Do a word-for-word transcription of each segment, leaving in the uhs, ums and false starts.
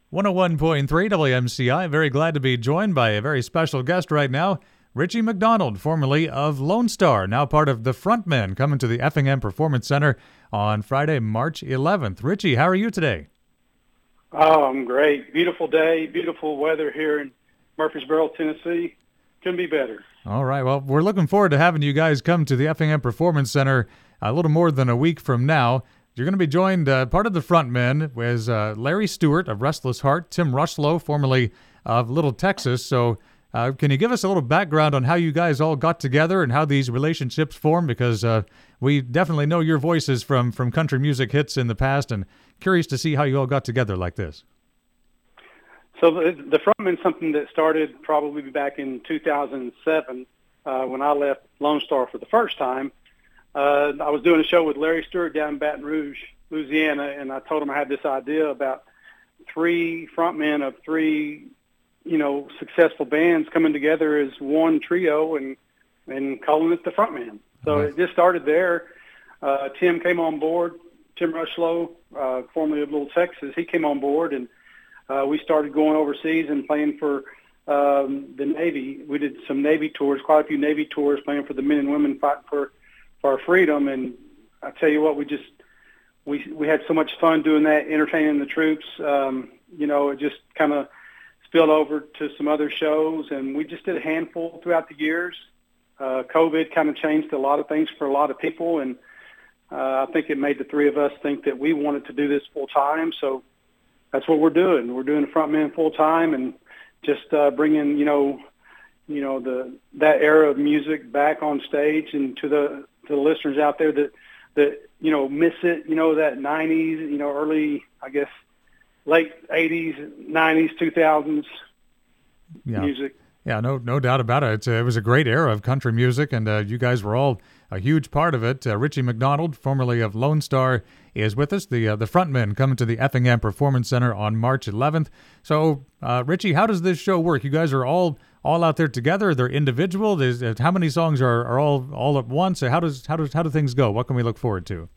one oh one point three W M C I. Very glad to be joined by a very special guest right now, Richie McDonald, formerly of Lone Star, now part of the Frontmen, coming to the Effingham Performance Center on Friday, March eleventh. Richie, how are you today? Oh, I'm great. Beautiful day, beautiful weather here in Murfreesboro, Tennessee. Couldn't be better. All right. Well, we're looking forward to having you guys come to the Effingham Performance Center a little more than a week from now. You're going to be joined, uh, part of the Frontmen was uh, Larry Stewart of Restless Heart, Tim Rushlow, formerly of Little Texas. So uh, can you give us a little background on how you guys all got together and how these relationships formed? Because uh, we definitely know your voices from, from country music hits in the past, and curious to see how you all got together like this. So the, the Frontmen is something that started probably back in two thousand seven uh, when I left Lone Star for the first time. Uh, I was doing a show with Larry Stewart down in Baton Rouge, Louisiana, and I told him I had this idea about three frontmen of three, you know, successful bands coming together as one trio and and calling it the Frontmen. So Uh-huh. it just started there. Uh, Tim came on board. Tim Rushlow, uh, formerly of Little Texas, he came on board, and uh, we started going overseas and playing for um, the Navy. We did some Navy tours, quite a few Navy tours, playing for the men and women fighting for for our freedom. And I tell you what, we just we we had so much fun doing that, entertaining the troops. Um, you know, it just kind of spilled over to some other shows, and we just did a handful throughout the years. Uh, COVID kind of changed a lot of things for a lot of people, and uh, I think it made the three of us think that we wanted to do this full time. So that's what we're doing. We're doing the Frontmen full time, and just uh, bringing you know, you know the that era of music back on stage and to the to the listeners out there that, that, you know, miss it, you know, that nineties, you know, early, I guess, late eighties, nineties, two thousands Yeah. music. Yeah, no no doubt about it. It's, uh, it was a great era of country music, and uh, you guys were all a huge part of it. Uh, Richie McDonald, formerly of Lone Star, is with us, the uh, the Frontmen, coming to the Effingham Performance Center on March eleventh. So, uh, Richie, how does this show work? You guys are all all out there together. They're individual. There's, uh, how many songs are, are all all at once? How does how does how do things go? What can we look forward to?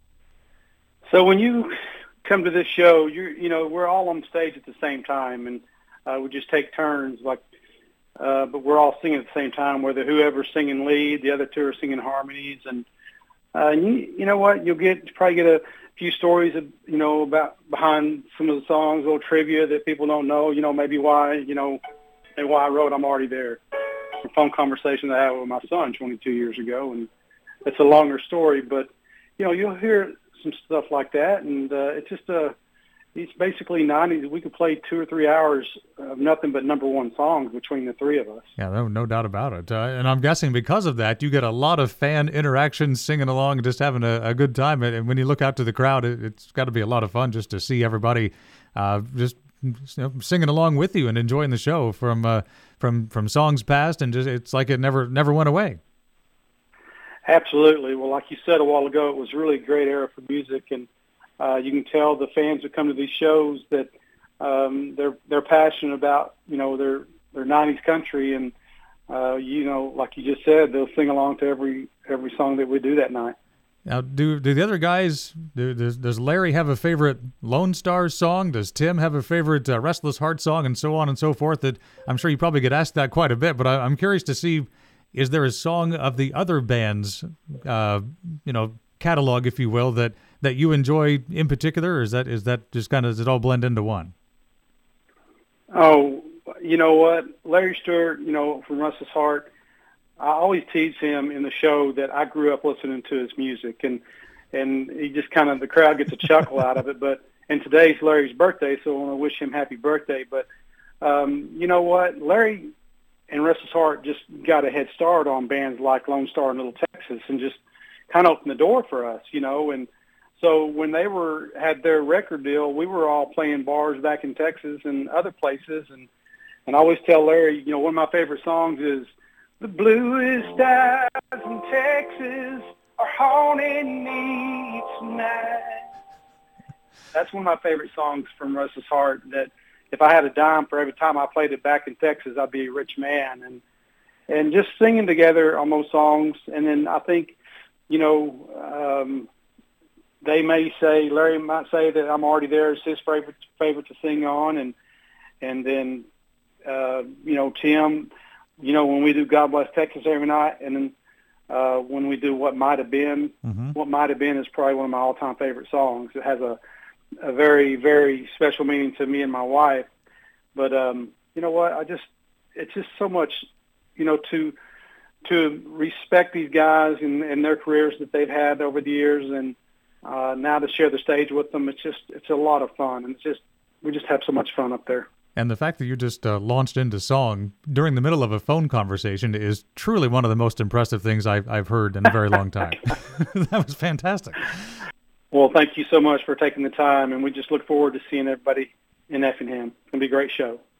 So when you come to this show, you you know, we're all on stage at the same time, and uh, we just take turns, like, uh, but we're all singing at the same time. Whether whoever's singing lead, the other two are singing harmonies, and uh, and you you know what, you'll get probably get a few stories of, you know, about behind some of the songs, little trivia that people don't know. You know, maybe why you know. And why I wrote I'm Already There, a phone conversation that I had with my son twenty-two years ago. And it's a longer story, but, you know, you'll hear some stuff like that. And uh, it's just a, it's basically nineties. We could play two or three hours of nothing but number one songs between the three of us. Yeah, no, no doubt about it. Uh, and I'm guessing because of that, you get a lot of fan interaction, singing along, and just having a, a good time. And when you look out to the crowd, it, it's got to be a lot of fun just to see everybody uh, just you know, singing along with you and enjoying the show from uh, from from songs past, and just it's like it never never went away. Absolutely. Well, like you said a while ago, it was really a great era for music, and uh, you can tell the fans who come to these shows that um, they're they're passionate about you know their their nineties country, and uh, you know, like you just said, they'll sing along to every every song that we do that night. Now, do do the other guys? Do, does does Larry have a favorite Lone Star song? Does Tim have a favorite uh, Restless Heart song, and so on and so forth? That I'm sure you probably get asked that quite a bit. But I, I'm curious to see, is there a song of the other band's, uh, you know, catalog, if you will, that, that you enjoy in particular, or is that is that just kind of does it all blend into one? Oh, you know what, Larry Stewart, you know, from Restless Heart. I always tease him in the show that I grew up listening to his music, and and he just kind of, the crowd gets a chuckle out of it. But and today's Larry's birthday, so I want to wish him happy birthday. But um, you know what, Larry and Restless Heart just got a head start on bands like Lone Star and Little Texas, and just kind of opened the door for us, you know. And so when they were had their record deal, we were all playing bars back in Texas and other places, and and I always tell Larry, you know, one of my favorite songs is "The bluest skies in Texas are haunting me tonight." That's one of my favorite songs from Restless Heart, that if I had a dime for every time I played it back in Texas, I'd be a rich man. And and just singing together on those songs. And then I think, you know, um, they may say, Larry might say that I'm already there. It's his favorite favorite to sing on, and and then uh, you know Tim, you know when we do God Bless Texas every night, and then uh, when we do What Might Have Been, mm-hmm. What Might Have Been is probably one of my all-time favorite songs. It has a a very very special meaning to me and my wife. But um, you know what? I just it's just so much, you know, to to respect these guys and, and their careers that they've had over the years, and uh, now to share the stage with them, it's just it's a lot of fun, and it's just we just have so much fun up there. And the fact that you just uh, launched into song during the middle of a phone conversation is truly one of the most impressive things I've, I've heard in a very long time. That was fantastic. Well, thank you so much for taking the time, and we just look forward to seeing everybody in Effingham. It's going to be a great show.